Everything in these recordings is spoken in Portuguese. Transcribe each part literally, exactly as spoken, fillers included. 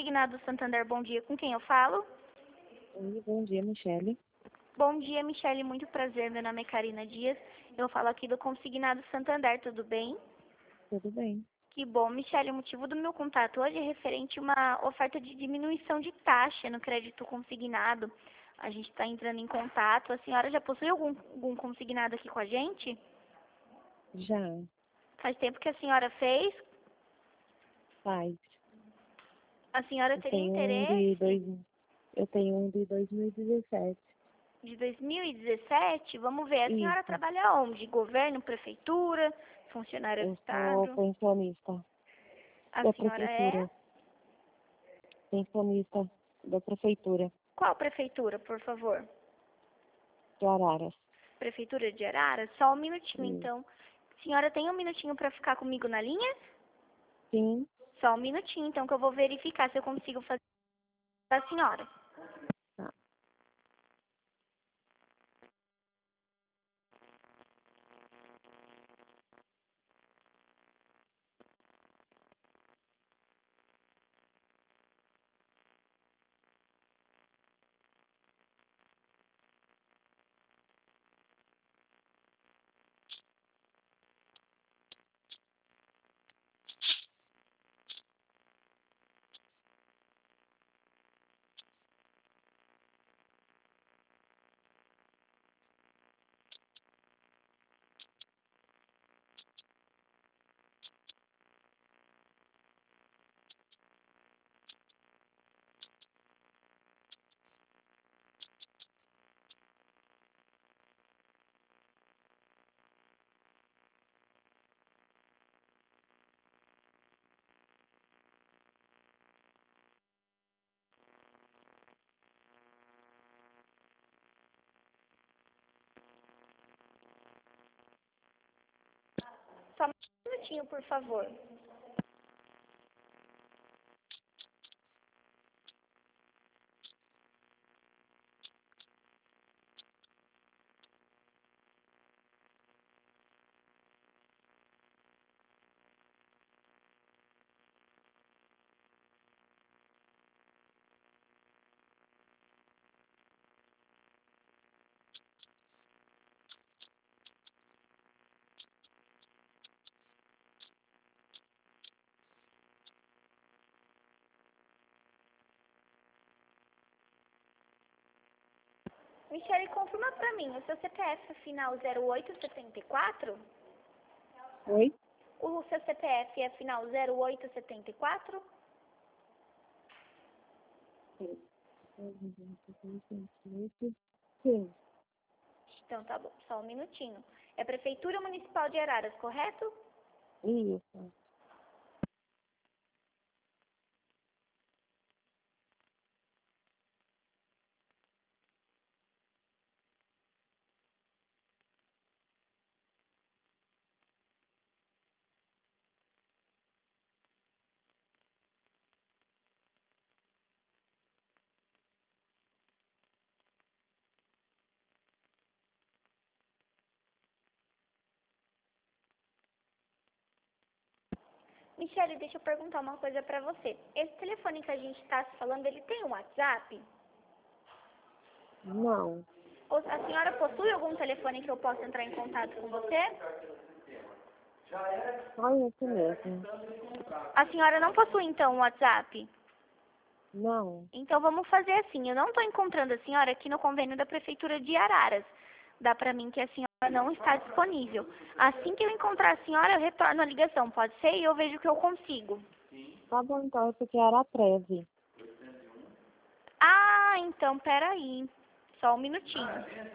Consignado Santander, bom dia. Com quem eu falo? Oi, bom dia, Michele. Bom dia, Michele. Muito prazer. Meu nome é Karina Dias. Eu falo aqui do Consignado Santander, tudo bem? Tudo bem? Que bom, Michele. O motivo do meu contato hoje é referente a uma oferta de diminuição de taxa no crédito consignado. A gente está entrando em contato. A senhora já possui algum, algum consignado aqui com a gente? Já Faz tempo que a senhora fez? faz. A senhora Eu teria tenho um interesse? de dois, eu tenho um de dois mil e dezessete. De dois mil e dezessete? Vamos ver. A senhora Isso. trabalha onde? Governo, prefeitura, funcionária do Eu sou Estado? pensionista A da senhora é? prefeitura. Pensionista da prefeitura Qual prefeitura, por favor? de Araras. Prefeitura de Araras? Só um minutinho, Isso. então. A senhora tem um minutinho para ficar comigo na linha? Sim. Só um minutinho, então, que eu vou verificar se eu consigo fazer para a senhora. Tá. Só um minutinho, por favor. Michele, confirma para mim, o seu C P F final zero oito setenta e quatro? Oi? O seu C P F é final zero oito setenta e quatro? Sim. Então tá bom, só um minutinho. É Prefeitura Municipal de Araras, correto? Isso. Michele, deixa eu perguntar uma coisa pra você. Esse telefone que a gente está se falando, ele tem um WhatsApp? Não. Ou a senhora possui algum telefone que eu possa entrar em contato com você? Só esse mesmo. A senhora não possui, então, um WhatsApp? Não. Então vamos fazer assim, eu não estou encontrando a senhora aqui no convênio da Prefeitura de Araras. Dá para mim que a senhora não está disponível. Assim que eu encontrar a senhora, eu retorno a ligação, pode ser? E eu vejo o que eu consigo. Tá bom, então, porque era treze. Ah, então peraí. Só um minutinho.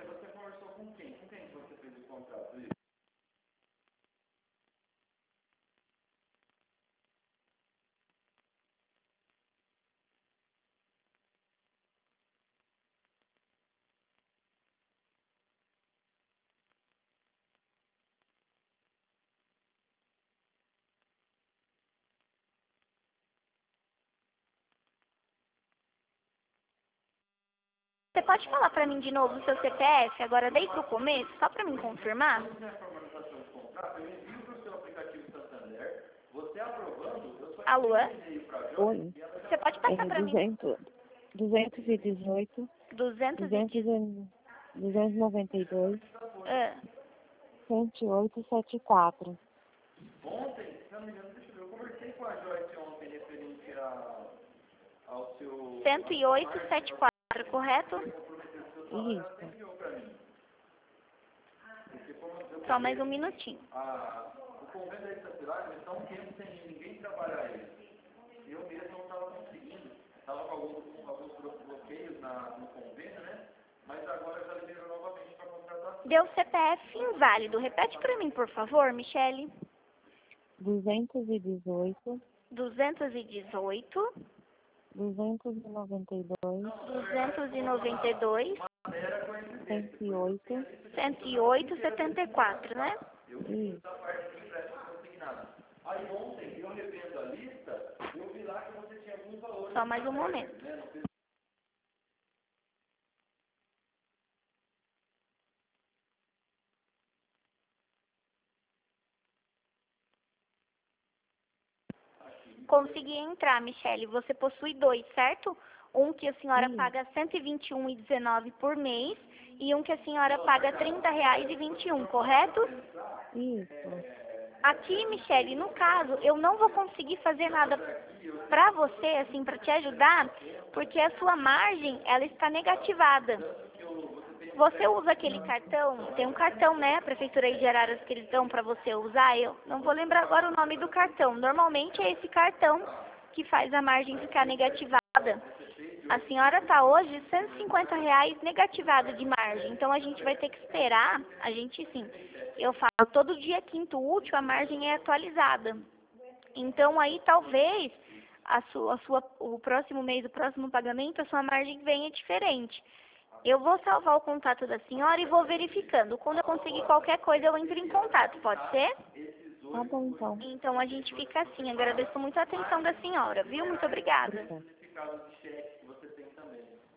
Você pode falar para mim de novo o seu C P F, agora desde o começo, só para mim confirmar? Alô? Oi. Você pode passar É para mim? duzentos, duzentos e dezoito, duzentos e duzentos e duzentos e noventa e dois, Ah, cento e oito, setenta e quatro. Ontem, se não me engano, deixa eu ver, eu conversei com a Joyce ontem referente a, ao seu... cento e oito, setenta e quatro, correto? Isso. Só mais um minutinho. A, o convênio da estacionária, eles estão um tempo sem ninguém trabalhar ele. Eu mesmo não estava conseguindo, estava com alguns, com alguns bloqueios na, no convênio, né? Mas agora já liberou novamente para contratação. Deu C P F inválido. Repete para mim, por favor, Michele. duzentos e dezoito, duzentos e dezoito, duzentos e noventa e dois, duzentos e noventa e dois, cento e oito. cento e oito, setenta e quatro, né? Isso. Aí ontem, eu revendo a lista, eu vi lá que você tinha alguns valores. Só mais um momento. Consegui entrar, Michele. Você possui dois, certo? Um que a senhora Sim. paga cento e vinte e um reais e dezenove centavos por mês e um que a senhora paga trinta reais e vinte e um, correto? Isso. Aqui, Michele, no caso, eu não vou conseguir fazer nada pra você, assim, pra te ajudar, porque a sua margem, ela está negativada. Você usa aquele cartão, tem um cartão, né, a Prefeitura aí de Araras que eles dão pra você usar, eu não vou lembrar agora o nome do cartão. Normalmente é esse cartão que faz a margem ficar negativada. A senhora está hoje cento e cinquenta reais negativado de margem, então a gente vai ter que esperar, a gente sim, eu falo, todo dia quinto útil a margem é atualizada. Então aí talvez a sua, a sua, o próximo mês, o próximo pagamento, a sua margem venha diferente. Eu vou salvar o contato da senhora e vou verificando. Quando eu conseguir qualquer coisa, eu entro em contato, pode ser? Tá bom, então. Então a gente fica assim. Agradeço muito a atenção da senhora, viu? Muito obrigada. Obrigada. Certificado de cheque que você tem também.